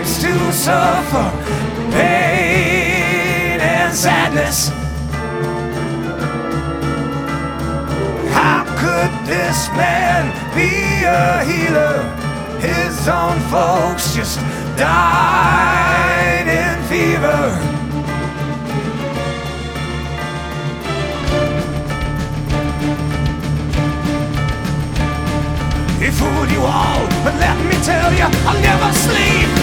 has to suffer pain and sadness. How could this man be a healer? His own folks just died in fever. He fooled you all, but let me tell you, I'll never sleep.